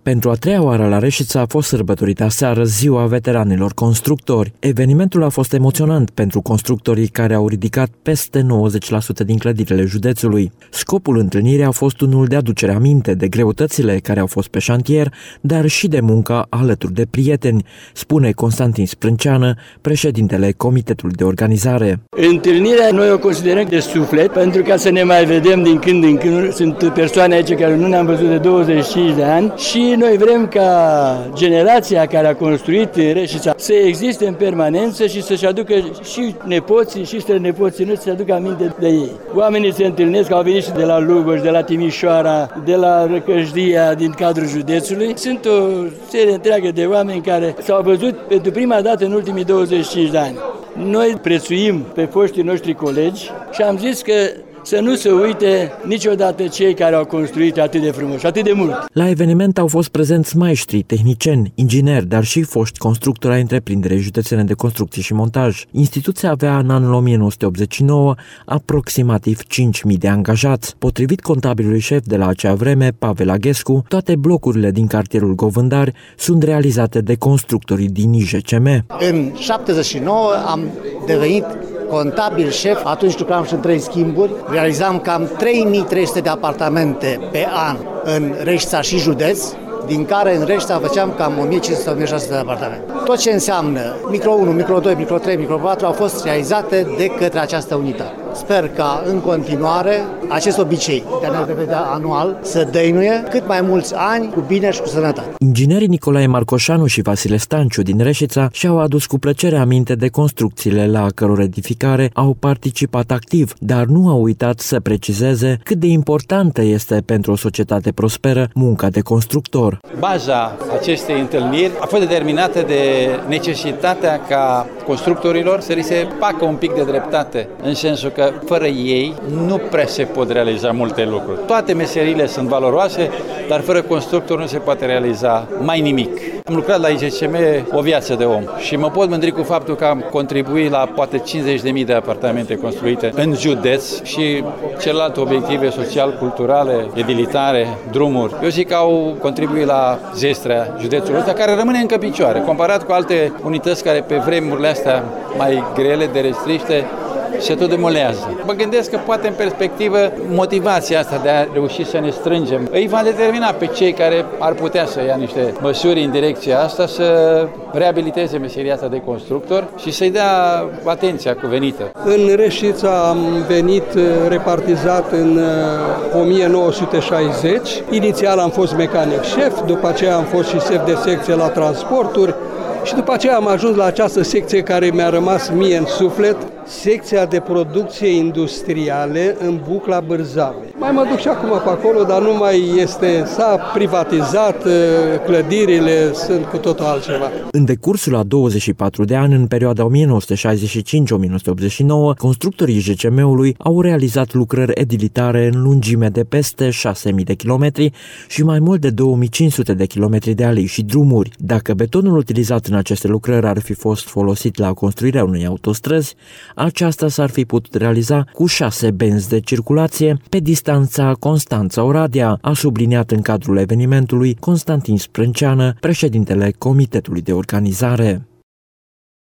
Pentru a treia oară la Reșița a fost sărbătorită aseară Ziua Veteranilor Constructori. Evenimentul a fost emoționant pentru constructorii care au ridicat peste 90% din clădirile județului. Scopul întâlnirii a fost unul de aducere aminte de greutățile care au fost pe șantier, dar și de munca alături de prieteni, spune Constantin Sprânceană, președintele Comitetului de Organizare. Întâlnirea noi o considerăm de suflet, pentru ca să ne mai vedem din când în când. Sunt persoane aici care nu ne-am văzut de 25 de ani și noi vrem ca generația care a construit Reșița să existe în permanență și să-și aducă și nepoții și strănepoții noștri să aducă aminte de ei. Oamenii se întâlnesc, au venit și de la Lugoj, de la Timișoara, de la Răcășdia, din cadrul județului. Sunt o serie întreagă de oameni care s-au văzut pentru prima dată în ultimii 25 de ani. Noi prețuim pe foștii noștri colegi și am zis că să nu se uite niciodată cei care au construit atât de frumos, atât de mult. La eveniment au fost prezenți maestri, tehnicieni, ingineri, dar și foști constructori ai întreprinderii județene de construcție și montaj. Instituția avea în anul 1989 aproximativ 5.000 de angajați. Potrivit contabilului șef de la acea vreme, Pavel Aghescu, toate blocurile din cartierul Govândari sunt realizate de constructorii din IJCM. În 79 am devenit contabil șef, atunci lucram și în 3 schimburi, realizam cam 3300 de apartamente pe an în Reșița și județ, din care în Reșița făceam cam 1500-1600 de apartamente. Tot ce înseamnă micro 1, micro 2, micro 3, micro 4 au fost realizate de către această unitate. Sper ca în continuare acest obicei de a ne revedea anual să dăinuie cât mai mulți ani cu bine și cu sănătate. Inginerii Nicolae Marcoșanu și Vasile Stanciu din Reșița și-au adus cu plăcere aminte de construcțiile la căror edificare au participat activ, dar nu au uitat să precizeze cât de importantă este pentru o societate prosperă munca de constructor. Baza acestei întâlniri a fost determinată de necesitatea ca constructorilor să li se facă un pic de dreptate, în sensul că fără ei nu prea se pot realiza multe lucruri. Toate meserile sunt valoroase, dar fără constructori nu se poate realiza mai nimic. Am lucrat la IJCM o viață de om și mă pot mândri cu faptul că am contribuit la poate 50.000 de apartamente construite în județ și celelalte obiective social-culturale, edilitare, drumuri. Eu zic că au contribuit la zestrea județului ăsta, care rămâne încă picioare. Comparat cu alte unități care pe vremurile astea mai grele de restriște, se tot demolează. Mă gândesc că poate în perspectivă motivația asta de a reuși să ne strângem îi va determina pe cei care ar putea să ia niște măsuri în direcția asta să reabiliteze meseria asta de constructor și să-i dea atenția cuvenită. În Reșița am venit repartizat în 1960. Inițial am fost mecanic șef, după aceea am fost și șef de secție la transporturi și după aceea am ajuns la această secție care mi-a rămas mie în suflet, secția de producție industriale în Bucla Bârzave. Mai mă duc și acum pe acolo, dar nu mai este, s-a privatizat, clădirile sunt cu totul altceva. În decursul a 24 de ani, în perioada 1965-1989, constructorii IJCM-ului au realizat lucrări edilitare în lungime de peste 6.000 de kilometri și mai mult de 2.500 de kilometri de alei și drumuri. Dacă betonul utilizat în aceste lucrări ar fi fost folosit la construirea unei autostrăzi, aceasta s-ar fi putut realiza cu 6 benzi de circulație pe distanța Constanța-Oradea, a subliniat în cadrul evenimentului Constantin Sprânceană, președintele Comitetului de Organizare.